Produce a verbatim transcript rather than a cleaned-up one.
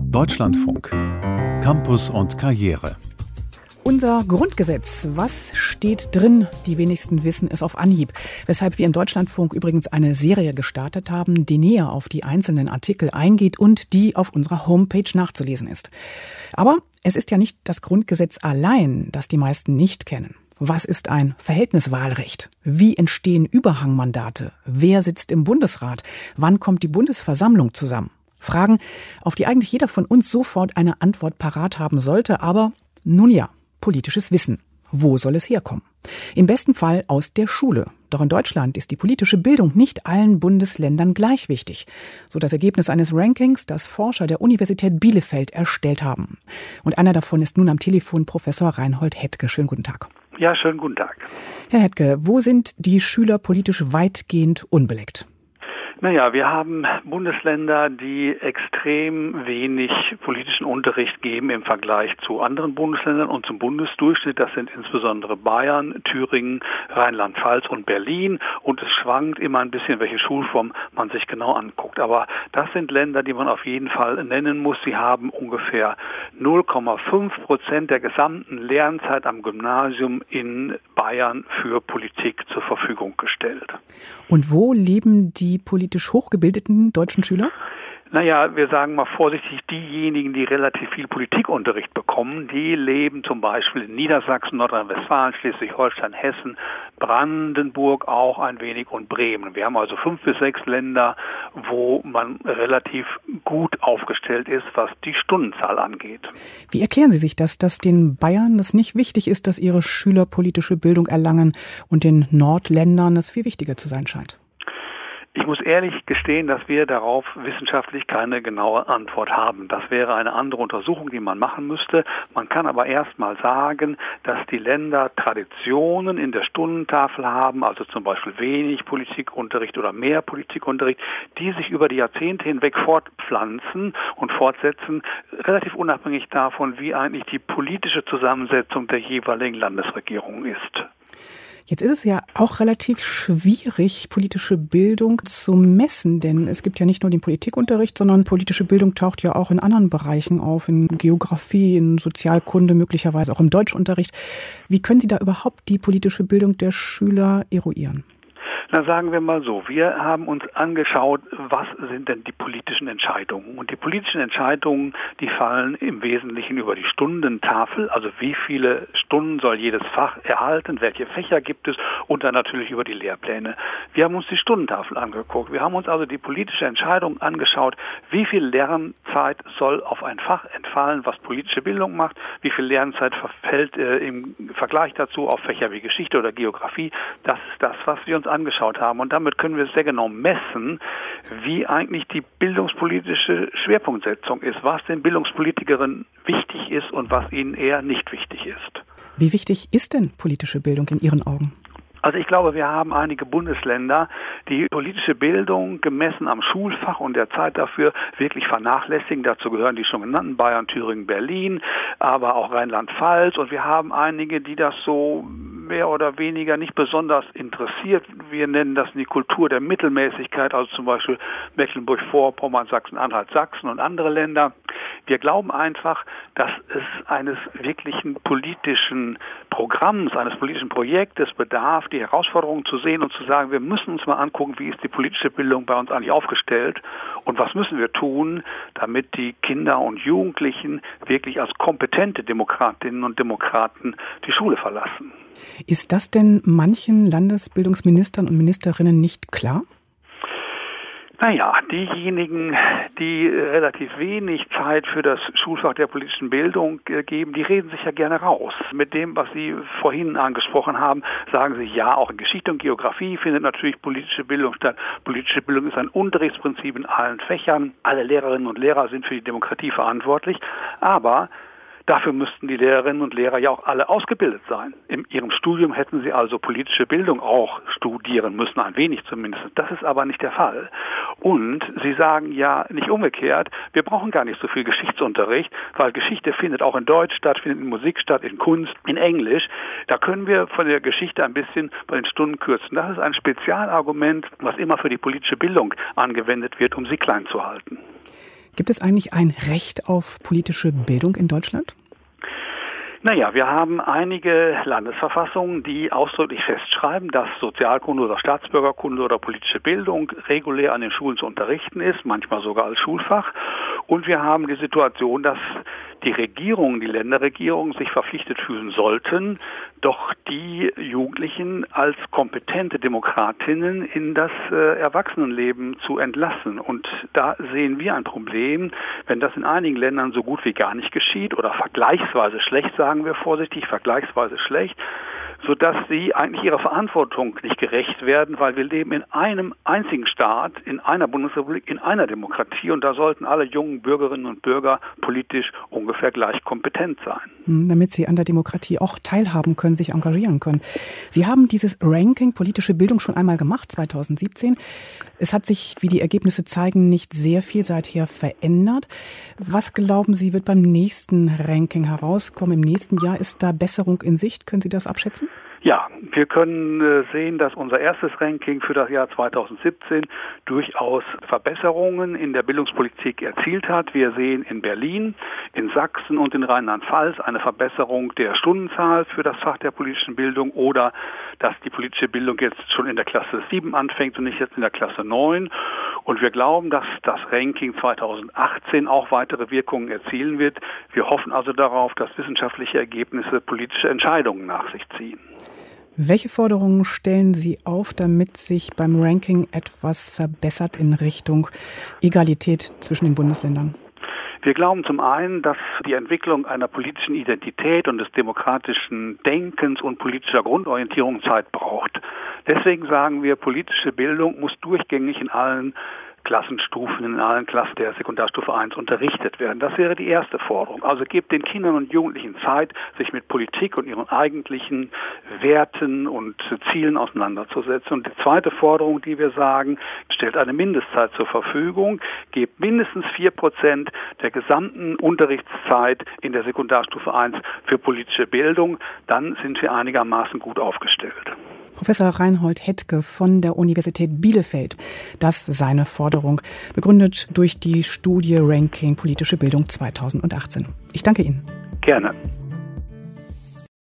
Deutschlandfunk. Campus und Karriere. Unser Grundgesetz, was steht drin? Die wenigsten wissen es auf Anhieb. Weshalb wir im Deutschlandfunk übrigens eine Serie gestartet haben, die näher auf die einzelnen Artikel eingeht und die auf unserer Homepage nachzulesen ist. Aber es ist ja nicht das Grundgesetz allein, das die meisten nicht kennen. Was ist ein Verhältniswahlrecht? Wie entstehen Überhangmandate? Wer sitzt im Bundesrat? Wann kommt die Bundesversammlung zusammen? Fragen, auf die eigentlich jeder von uns sofort eine Antwort parat haben sollte, aber nun ja. Politisches Wissen. Wo soll es herkommen? Im besten Fall aus der Schule. Doch in Deutschland ist die politische Bildung nicht allen Bundesländern gleich wichtig. So das Ergebnis eines Rankings, das Forscher der Universität Bielefeld erstellt haben. Und einer davon ist nun am Telefon Professor Reinhold Hetke. Schönen guten Tag. Ja, schönen guten Tag. Herr Hetke, wo sind die Schüler politisch weitgehend unbeleckt? Naja, wir haben Bundesländer, die extrem wenig politischen Unterricht geben im Vergleich zu anderen Bundesländern und zum Bundesdurchschnitt. Das sind insbesondere Bayern, Thüringen, Rheinland-Pfalz und Berlin. Und es schwankt immer ein bisschen, welche Schulform man sich genau anguckt. Aber das sind Länder, die man auf jeden Fall nennen muss. Sie haben ungefähr null Komma fünf Prozent der gesamten Lernzeit am Gymnasium in Bayern für Politik zur Verfügung gestellt. Und wo leben die politisch hochgebildeten deutschen Schüler? Naja, wir sagen mal vorsichtig, diejenigen, die relativ viel Politikunterricht bekommen, die leben zum Beispiel in Niedersachsen, Nordrhein-Westfalen, Schleswig-Holstein, Hessen, Brandenburg auch ein wenig und Bremen. Wir haben also fünf bis sechs Länder, wo man relativ gut aufgestellt ist, was die Stundenzahl angeht. Wie erklären Sie sich das, dass den Bayern es nicht wichtig ist, dass ihre Schüler politische Bildung erlangen und den Nordländern es viel wichtiger zu sein scheint? Ich muss ehrlich gestehen, dass wir darauf wissenschaftlich keine genaue Antwort haben. Das wäre eine andere Untersuchung, die man machen müsste. Man kann aber erst mal sagen, dass die Länder Traditionen in der Stundentafel haben, also zum Beispiel wenig Politikunterricht oder mehr Politikunterricht, die sich über die Jahrzehnte hinweg fortpflanzen und fortsetzen, relativ unabhängig davon, wie eigentlich die politische Zusammensetzung der jeweiligen Landesregierung ist. Jetzt ist es ja auch relativ schwierig, politische Bildung zu messen, denn es gibt ja nicht nur den Politikunterricht, sondern politische Bildung taucht ja auch in anderen Bereichen auf, in Geografie, in Sozialkunde, möglicherweise auch im Deutschunterricht. Wie können Sie da überhaupt die politische Bildung der Schüler eruieren? Na, sagen wir mal so, wir haben uns angeschaut, was sind denn die politischen Entscheidungen? Und die politischen Entscheidungen, die fallen im Wesentlichen über die Stundentafel, also wie viele Stunden soll jedes Fach erhalten, welche Fächer gibt es und dann natürlich über die Lehrpläne. Wir haben uns die Stundentafel angeguckt. Wir haben uns also die politische Entscheidung angeschaut, wie viel Lernzeit soll auf ein Fach entfallen, was politische Bildung macht, wie viel Lernzeit verfällt äh, im Vergleich dazu auf Fächer wie Geschichte oder Geografie. Das ist das, was wir uns angeschaut haben. Und damit können wir sehr genau messen, wie eigentlich die bildungspolitische Schwerpunktsetzung ist, was den Bildungspolitikerinnen wichtig ist und was ihnen eher nicht wichtig ist. Wie wichtig ist denn politische Bildung in Ihren Augen? Also ich glaube, wir haben einige Bundesländer, die politische Bildung gemessen am Schulfach und der Zeit dafür wirklich vernachlässigen. Dazu gehören die schon genannten Bayern, Thüringen, Berlin, aber auch Rheinland-Pfalz. Und wir haben einige, die das so mehr oder weniger nicht besonders interessiert. Wir nennen das die Kultur der Mittelmäßigkeit, also zum Beispiel Mecklenburg-Vorpommern, Sachsen-Anhalt, Sachsen und andere Länder. Wir glauben einfach, dass es eines wirklichen politischen Programms, eines politischen Projektes bedarf, die Herausforderungen zu sehen und zu sagen, wir müssen uns mal angucken, wie ist die politische Bildung bei uns eigentlich aufgestellt und was müssen wir tun, damit die Kinder und Jugendlichen wirklich als kompetente Demokratinnen und Demokraten die Schule verlassen. Ist das denn manchen Landesbildungsministern und Ministerinnen nicht klar? Naja, diejenigen, die relativ wenig Zeit für das Schulfach der politischen Bildung geben, die reden sich ja gerne raus. Mit dem, was Sie vorhin angesprochen haben, sagen sie, ja, auch in Geschichte und Geografie findet natürlich politische Bildung statt. Politische Bildung ist ein Unterrichtsprinzip in allen Fächern. Alle Lehrerinnen und Lehrer sind für die Demokratie verantwortlich. Aber dafür müssten die Lehrerinnen und Lehrer ja auch alle ausgebildet sein. In ihrem Studium hätten sie also politische Bildung auch studieren müssen, ein wenig zumindest. Das ist aber nicht der Fall. Und sie sagen ja nicht umgekehrt, wir brauchen gar nicht so viel Geschichtsunterricht, weil Geschichte findet auch in Deutsch statt, findet in Musik statt, in Kunst, in Englisch. Da können wir von der Geschichte ein bisschen bei den Stunden kürzen. Das ist ein Spezialargument, was immer für die politische Bildung angewendet wird, um sie klein zu halten. Gibt es eigentlich ein Recht auf politische Bildung in Deutschland? Naja, wir haben einige Landesverfassungen, die ausdrücklich festschreiben, dass Sozialkunde oder Staatsbürgerkunde oder politische Bildung regulär an den Schulen zu unterrichten ist, manchmal sogar als Schulfach. Und wir haben die Situation, dass die Regierungen, die Länderregierungen sich verpflichtet fühlen sollten, doch die Jugendlichen als kompetente Demokratinnen in das äh, Erwachsenenleben zu entlassen. Und da sehen wir ein Problem, wenn das in einigen Ländern so gut wie gar nicht geschieht oder vergleichsweise schlecht, sagen wir vorsichtig, vergleichsweise schlecht, sodass sie eigentlich ihrer Verantwortung nicht gerecht werden, weil wir leben in einem einzigen Staat, in einer Bundesrepublik, in einer Demokratie und da sollten alle jungen Bürgerinnen und Bürger politisch ungefähr gleich kompetent sein. Damit sie an der Demokratie auch teilhaben können, sich engagieren können. Sie haben dieses Ranking politische Bildung schon einmal gemacht, zweitausendsiebzehn. Es hat sich, wie die Ergebnisse zeigen, nicht sehr viel seither verändert. Was glauben Sie, wird beim nächsten Ranking herauskommen? Im nächsten Jahr ist da Besserung in Sicht? Können Sie das abschätzen? Ja, wir können äh, sehen, dass unser erstes Ranking für das Jahr zweitausendsiebzehn durchaus Verbesserungen in der Bildungspolitik erzielt hat. Wir sehen in Berlin, in Sachsen und in Rheinland-Pfalz eine Verbesserung der Stundenzahl für das Fach der politischen Bildung oder dass die politische Bildung jetzt schon in der Klasse sieben anfängt und nicht jetzt in der Klasse neun. Und wir glauben, dass das Ranking zweitausendachtzehn auch weitere Wirkungen erzielen wird. Wir hoffen also darauf, dass wissenschaftliche Ergebnisse politische Entscheidungen nach sich ziehen. Welche Forderungen stellen Sie auf, damit sich beim Ranking etwas verbessert in Richtung Egalität zwischen den Bundesländern? Wir glauben zum einen, dass die Entwicklung einer politischen Identität und des demokratischen Denkens und politischer Grundorientierung Zeit braucht. Deswegen sagen wir, politische Bildung muss durchgängig in allen Klassenstufen, in allen Klassen der Sekundarstufe eins unterrichtet werden. Das wäre die erste Forderung. Also gebt den Kindern und Jugendlichen Zeit, sich mit Politik und ihren eigentlichen Werten und Zielen auseinanderzusetzen. Und die zweite Forderung, die wir sagen, stellt eine Mindestzeit zur Verfügung, gebt mindestens vier Prozent der gesamten Unterrichtszeit in der Sekundarstufe eins für politische Bildung. Dann sind wir einigermaßen gut aufgestellt. Professor Reinhold Hettke von der Universität Bielefeld. Das seine Forderung, begründet durch die Studie Ranking Politische Bildung zweitausendachtzehn. Ich danke Ihnen. Gerne.